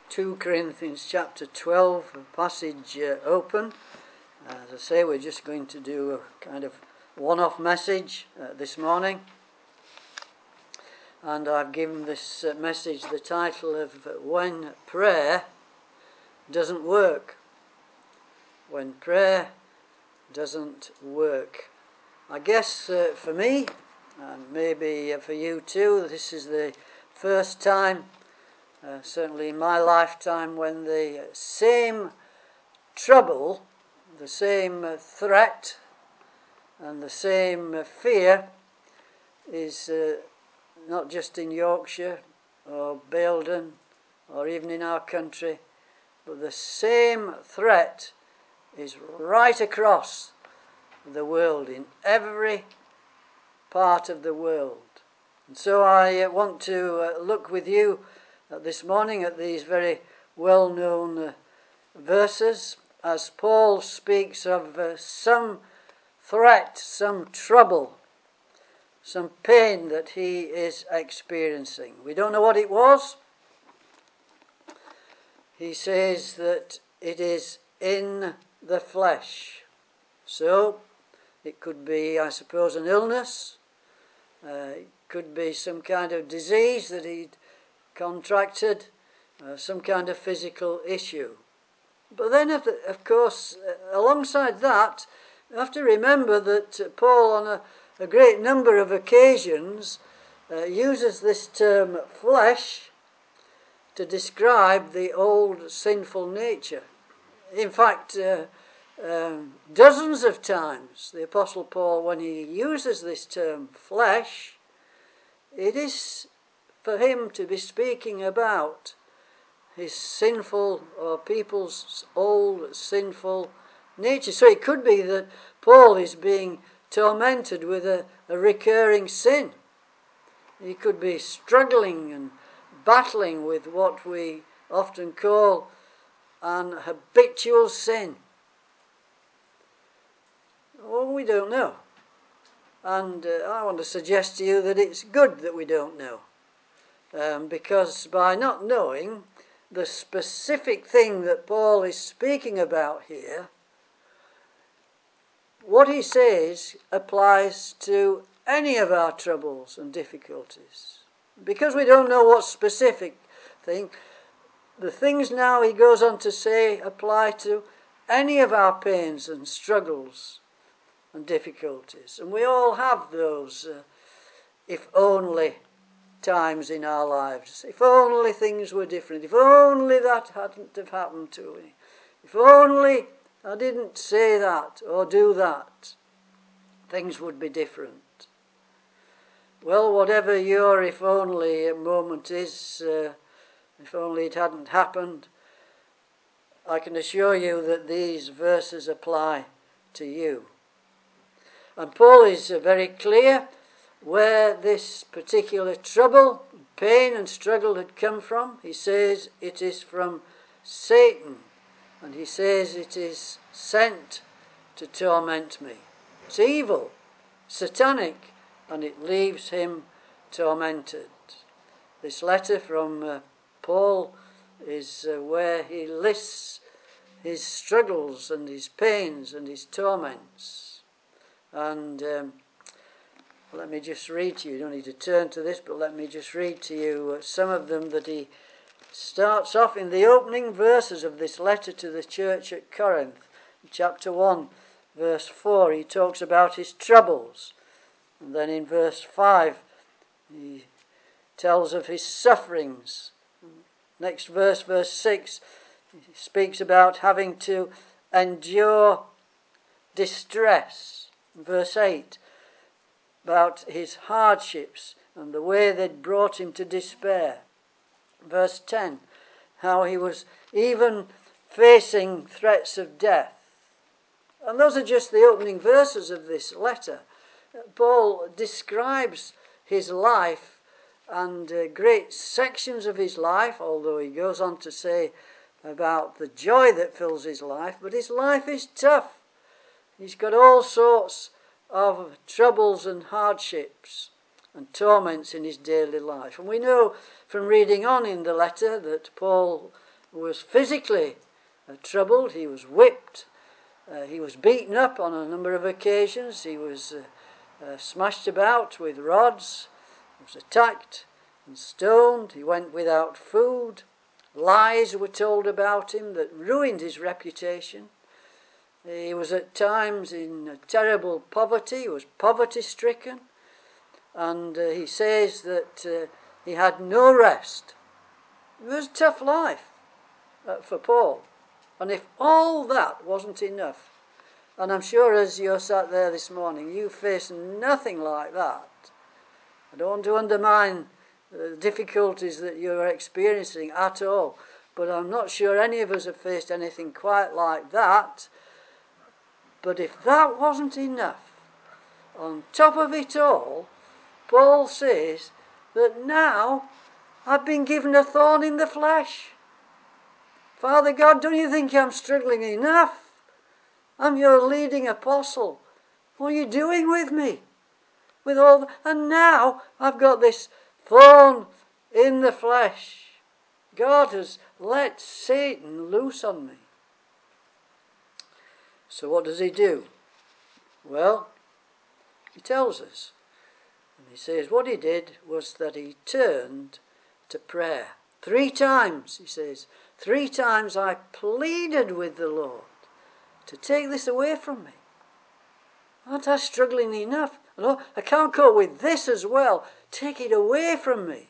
2 Corinthians chapter 12, passage open. As I say, we're just going to do a kind of one-off message this morning. And I've given this message the title of When Prayer Doesn't Work. When Prayer Doesn't Work. I guess for me, and maybe for you too, this is the first time, certainly in my lifetime, when the same trouble, the same threat and the same fear is not just in Yorkshire or Baildon or even in our country, but the same threat is right across the world, in every part of the world. And so I want to look with you this morning at these very well-known verses as Paul speaks of some threat, some trouble, some pain that he is experiencing. We don't know what it was. He says that it is in the flesh. So it could be, I suppose, an illness. It could be some kind of disease that he'd contracted, some kind of physical issue. But then, of course, alongside that, you have to remember that Paul, on a great number of occasions, uses this term flesh to describe the old sinful nature. In fact, dozens of times, the Apostle Paul, when he uses this term flesh, it is for him to be speaking about his sinful, or people's old sinful nature. So it could be that Paul is being tormented with a recurring sin. He could be struggling and battling with what we often call an habitual sin. Well, we don't know. And I want to suggest to you that it's good that we don't know. Because by not knowing the specific thing that Paul is speaking about here, what he says applies to any of our troubles and difficulties. Because we don't know what specific thing, the things now he goes on to say apply to any of our pains and struggles and difficulties. And we all have those if only times in our lives. If only things were different. If only that hadn't have happened to me. If only I didn't say that or do that, things would be different. Well, whatever your if only moment is, if only it hadn't happened, I can assure you that these verses apply to you. And Paul is very clear where this particular trouble, pain and struggle had come from. He says it is from Satan. And he says it is sent to torment me. It's evil, satanic, and it leaves him tormented. This letter from Paul is where he lists his struggles and his pains and his torments. And let me just read to you. You don't need to turn to this, but let me just read to you some of them that he starts off in the opening verses of this letter to the church at Corinth. In chapter 1, verse 4, he talks about his troubles. And then in verse 5, he tells of his sufferings. Next verse, verse 6, he speaks about having to endure distress. Verse 8, about his hardships and the way they'd brought him to despair. Verse 10, how he was even facing threats of death. And those are just the opening verses of this letter. Paul describes his life and great sections of his life, although he goes on to say about the joy that fills his life, but his life is tough. He's got all sorts of troubles and hardships and torments in his daily life. And we know from reading on in the letter that Paul was physically troubled. He was whipped. He was beaten up on a number of occasions. He was smashed about with rods. He was attacked and stoned. He went without food. Lies were told about him that ruined his reputation. He was at times in terrible poverty. He was poverty-stricken. And he says that he had no rest. It was a tough life for Paul. And if all that wasn't enough, and I'm sure as you're sat there this morning, you face nothing like that. I don't want to undermine the difficulties that you're experiencing at all, but I'm not sure any of us have faced anything quite like that. But if that wasn't enough, on top of it all, Paul says that now I've been given a thorn in the flesh. Father God, don't you think I'm struggling enough? I'm your leading apostle. What are you doing with me? With all and now I've got this thorn in the flesh. God has let Satan loose on me. So what does he do? Well, he tells us. And he says what he did was that he turned to prayer. 3 times, he says, 3 times I pleaded with the Lord to take this away from me. Aren't I struggling enough? No, I can't cope with this as well. Take it away from me.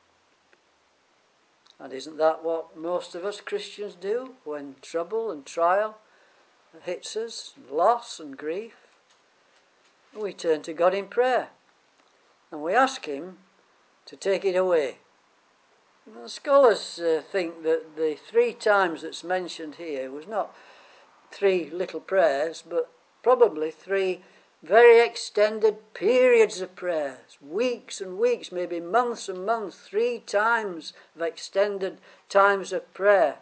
And isn't that what most of us Christians do when trouble and trial hits us, loss and grief? We turn to God in prayer and we ask him to take it away. The scholars think that the 3 times that's mentioned here was not 3 little prayers, but probably 3 very extended periods of prayers, weeks and weeks, maybe months and months, 3 times of extended times of prayer.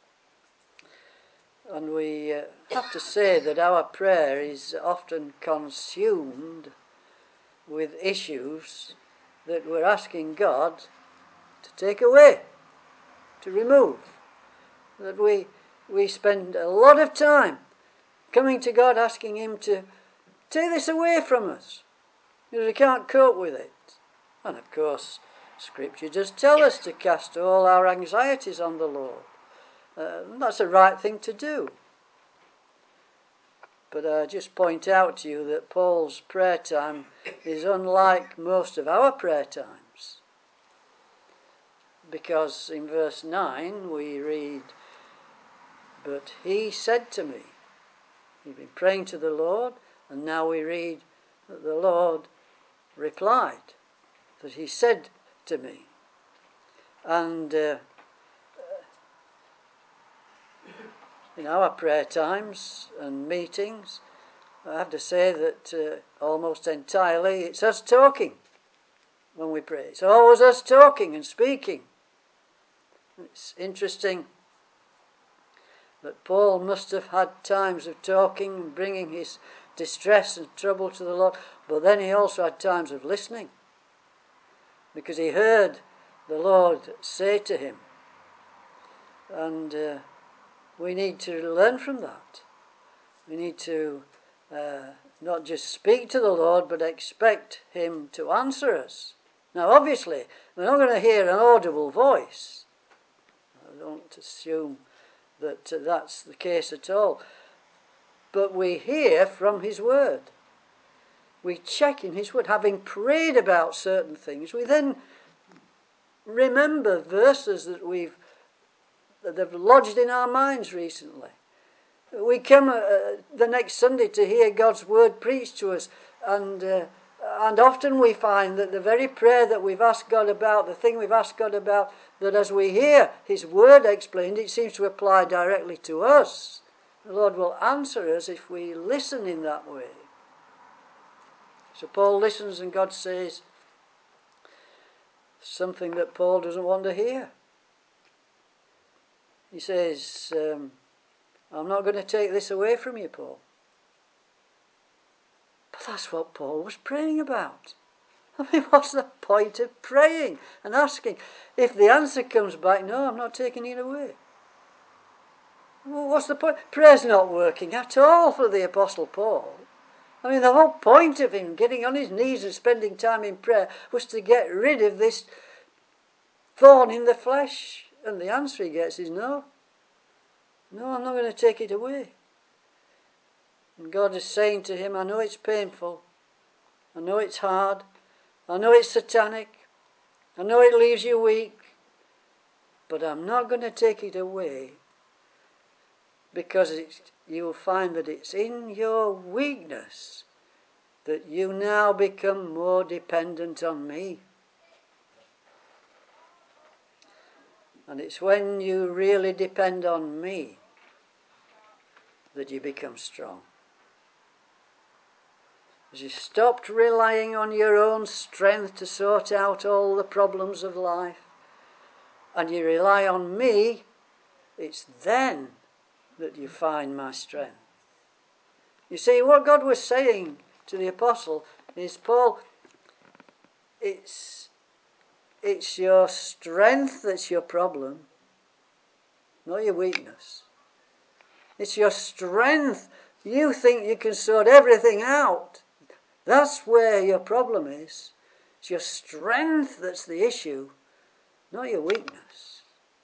And we have to say that our prayer is often consumed with issues that we're asking God to take away, to remove. That we spend a lot of time coming to God asking him to take this away from us because we can't cope with it. And of course, Scripture does tell us to cast all our anxieties on the Lord. That's the right thing to do. But I just point out to you that Paul's prayer time is unlike most of our prayer times. Because in verse 9 we read, but he said to me, he'd been praying to the Lord, and now we read that the Lord replied, that he said to me. And in our prayer times and meetings, I have to say that almost entirely it's us talking when we pray. It's always us talking and speaking. It's interesting that Paul must have had times of talking and bringing his distress and trouble to the Lord, but then he also had times of listening, because he heard the Lord say to him. And we need to learn from that. We need to not just speak to the Lord, but expect him to answer us. Now, obviously, we're not going to hear an audible voice. I don't assume that that's the case at all. But we hear from his word. We check in his word. Having prayed about certain things, we then remember verses that have lodged in our minds recently. We come the next Sunday to hear God's word preached to us, and often we find that the very prayer that we've asked God about, the thing we've asked God about, that as we hear his word explained, it seems to apply directly to us. The Lord will answer us if we listen in that way. So Paul listens, and God says something that Paul doesn't want to hear. He says, I'm not going to take this away from you, Paul. But that's what Paul was praying about. I mean, what's the point of praying and asking if the answer comes back, no, I'm not taking it away? Well, what's the point? Prayer's not working at all for the Apostle Paul. I mean, the whole point of him getting on his knees and spending time in prayer was to get rid of this thorn in the flesh. And the answer he gets is no. No, I'm not going to take it away. And God is saying to him, I know it's painful. I know it's hard. I know it's satanic. I know it leaves you weak. But I'm not going to take it away, because you'll find that it's in your weakness that you now become more dependent on me. And it's when you really depend on me that you become strong. As you stopped relying on your own strength to sort out all the problems of life, and you rely on me, it's then that you find my strength. You see, what God was saying to the apostle is, Paul, it's your strength that's your problem, not your weakness. It's your strength. You think you can sort everything out. That's where your problem is. It's your strength that's the issue, not your weakness.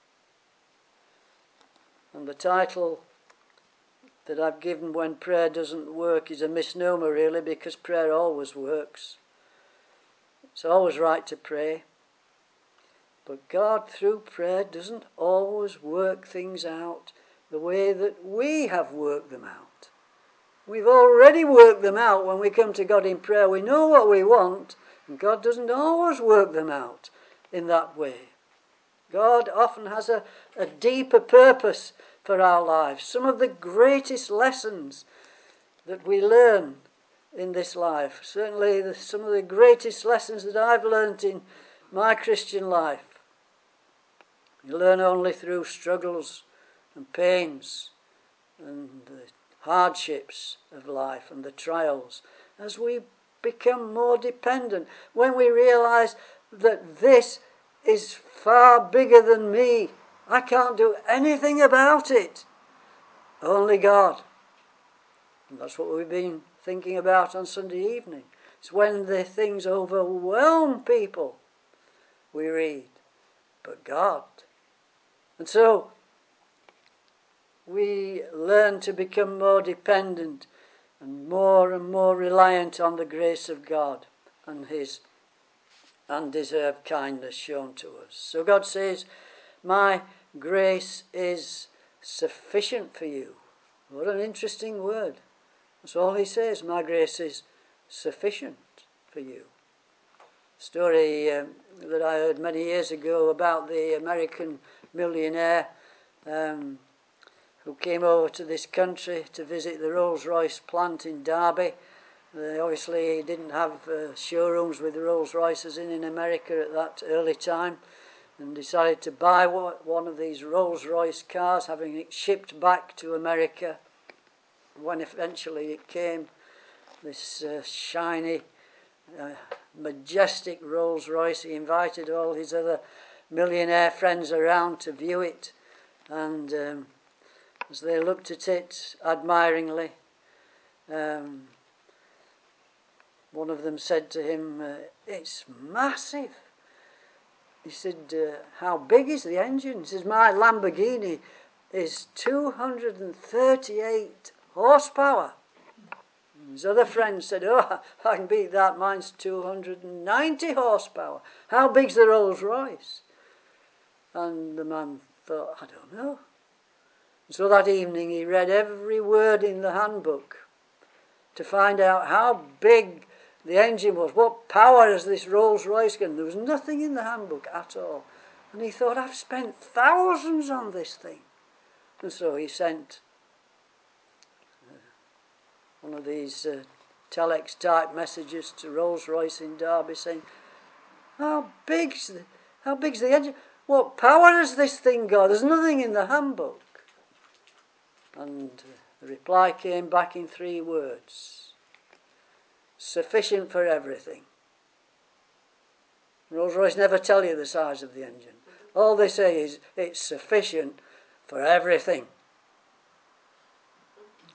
And the title that I've given, When Prayer Doesn't Work, is a misnomer really, because prayer always works. It's always right to pray. But God, through prayer, doesn't always work things out the way that we have worked them out. We've already worked them out when we come to God in prayer. We know what we want, and God doesn't always work them out in that way. God often has a deeper purpose for our lives. Some of the greatest lessons that we learn in this life, certainly some of the greatest lessons that I've learned in my Christian life, you learn only through struggles and pains and the hardships of life and the trials, as we become more dependent, when we realize that this is far bigger than me. I can't do anything about it. Only God. And that's what we've been thinking about on Sunday evening. It's when the things overwhelm people, we read, but God. And so we learn to become more dependent and more reliant on the grace of God and his undeserved kindness shown to us. So God says, my grace is sufficient for you. What an interesting word. That's all he says. My grace is sufficient for you. Story that I heard many years ago about the American millionaire who came over to this country to visit the Rolls-Royce plant in Derby. They obviously didn't have showrooms with Rolls-Royces in America at that early time, and decided to buy one of these Rolls-Royce cars, having it shipped back to America. When eventually it came, this shiny, majestic Rolls-Royce, he invited all his other millionaire friends around to view it, and as they looked at it admiringly, one of them said to him, it's massive. He said, how big is the engine? He says, my Lamborghini is 238 horsepower. His other friend said, oh, I can beat that. Mine's 290 horsepower. How big's the Rolls-Royce? And the man thought, I don't know. So that evening he read every word in the handbook to find out how big the engine was, what power has this Rolls-Royce got. There was nothing in the handbook at all. And he thought, I've spent thousands on this thing. And so he sent one of these telex type messages to Rolls-Royce in Derby saying, how big's the engine? What power has this thing got? There's nothing in the handbook. And the reply came back in 3 words. Sufficient for everything. Rolls-Royce never tell you the size of the engine. All they say is it's sufficient for everything.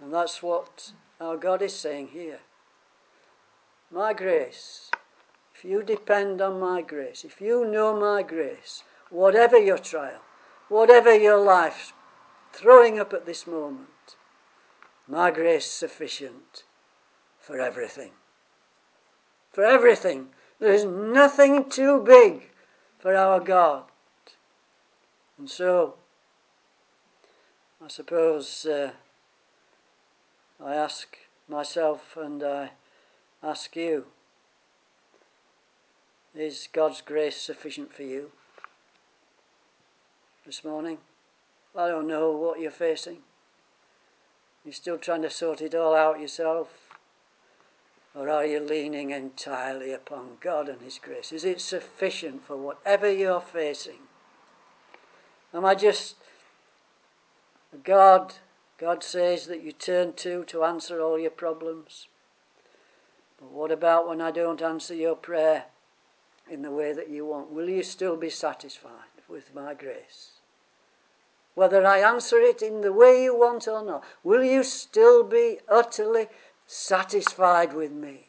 And that's what our God is saying here. My grace, if you depend on my grace, if you know my grace, whatever your trial, whatever your life throwing up at this moment, my grace is sufficient for everything. For everything. There is nothing too big for our God. And so, I suppose I ask myself and I ask you, is God's grace sufficient for you this morning? I don't know what you're facing. You're still trying to sort it all out yourself? Or are you leaning entirely upon God and His grace? Is it sufficient for whatever you're facing? Am I just God says that you turn to answer all your problems? But what about when I don't answer your prayer in the way that you want? Will you still be satisfied with my grace? Whether I answer it in the way you want or not, will you still be utterly satisfied with me?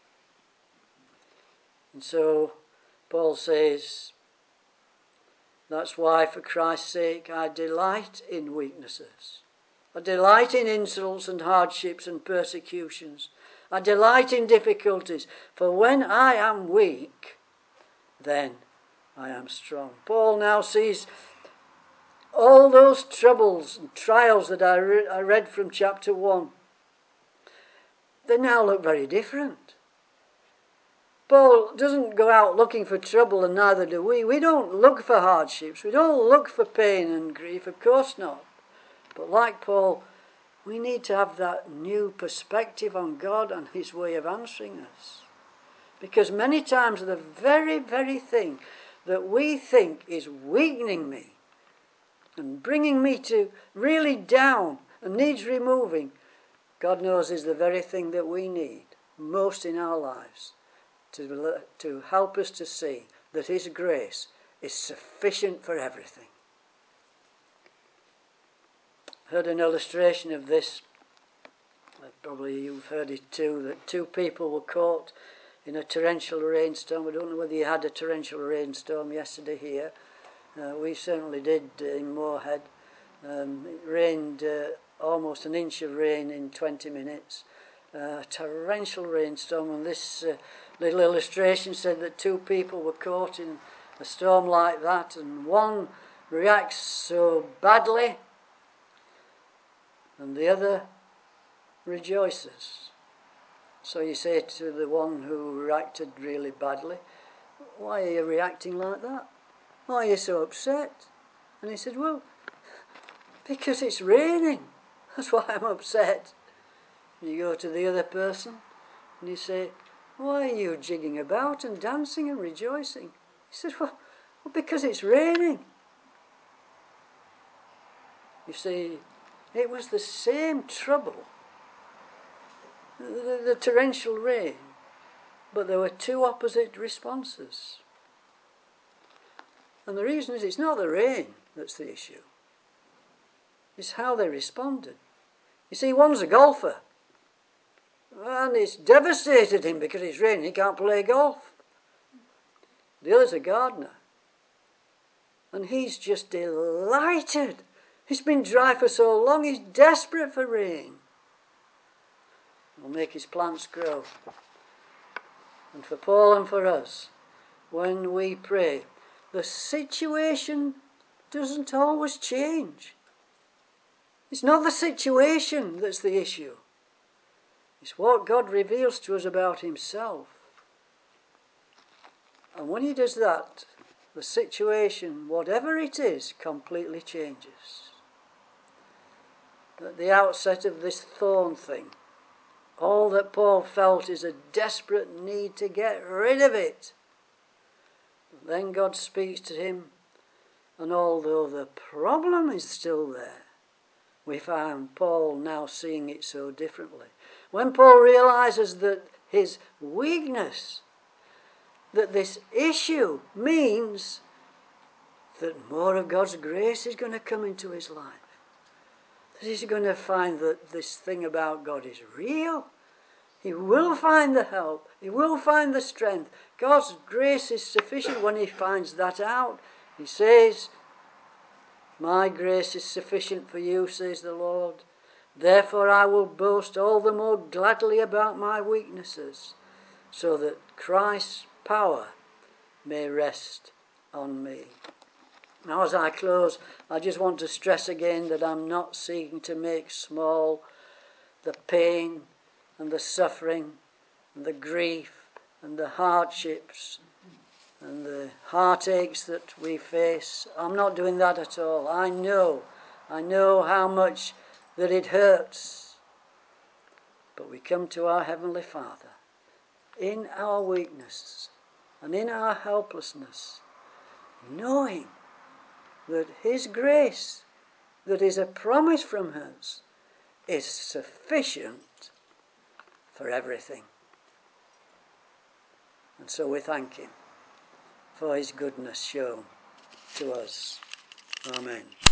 And so Paul says, that's why for Christ's sake I delight in weaknesses. I delight in insults and hardships and persecutions. I delight in difficulties, for when I am weak, then I am strong. Paul now sees all those troubles and trials that I read from chapter 1. They now look very different. Paul doesn't go out looking for trouble, and neither do we. We don't look for hardships. We don't look for pain and grief. Of course not. But like Paul, we need to have that new perspective on God and His way of answering us. Because many times the very, very thing that we think is weakening me and bringing me to really down and needs removing, God knows is the very thing that we need most in our lives to help us to see that His grace is sufficient for everything. I heard an illustration of this. Probably you've heard it too, that two people were caught in a torrential rainstorm. I don't know whether you had a torrential rainstorm yesterday here. We certainly did in Moorhead. It rained almost an inch of rain in 20 minutes. Torrential rainstorm, and this little illustration said that two people were caught in a storm like that, and one reacts so badly and the other rejoices. So you say to the one who reacted really badly, why are you reacting like that? Why are you so upset? And he said, well, because it's raining. That's why I'm upset. And you go to the other person and you say, why are you jigging about and dancing and rejoicing? He said, well, because it's raining. You see, it was the same trouble, the torrential rain, but there were two opposite responses. And the reason is it's not the rain that's the issue. It's how they responded. You see, one's a golfer, and it's devastated him because it's raining, he can't play golf. The other's a gardener, and he's just delighted. It's been dry for so long, he's desperate for rain. It'll make his plants grow. And for Paul and for us, when we pray, the situation doesn't always change. It's not the situation that's the issue. It's what God reveals to us about Himself. And when He does that, the situation, whatever it is, completely changes. At the outset of this thorn thing, all that Paul felt is a desperate need to get rid of it. But then God speaks to him, and although the problem is still there, we find Paul now seeing it so differently. When Paul realizes that his weakness, that this issue means that more of God's grace is going to come into his life. he's going to find that this thing about God is real. He will find the help. He will find the strength. God's grace is sufficient when he finds that out. He says, my grace is sufficient for you, says the Lord. Therefore I will boast all the more gladly about my weaknesses, so that Christ's power may rest on me. Now, as I close, I just want to stress again that I'm not seeking to make small the pain and the suffering and the grief and the hardships and the heartaches that we face. I'm not doing that at all. I know how much that it hurts. But we come to our Heavenly Father in our weakness and in our helplessness, knowing that his grace, that is a promise from us, is sufficient for everything. And so we thank him for his goodness shown to us. Amen.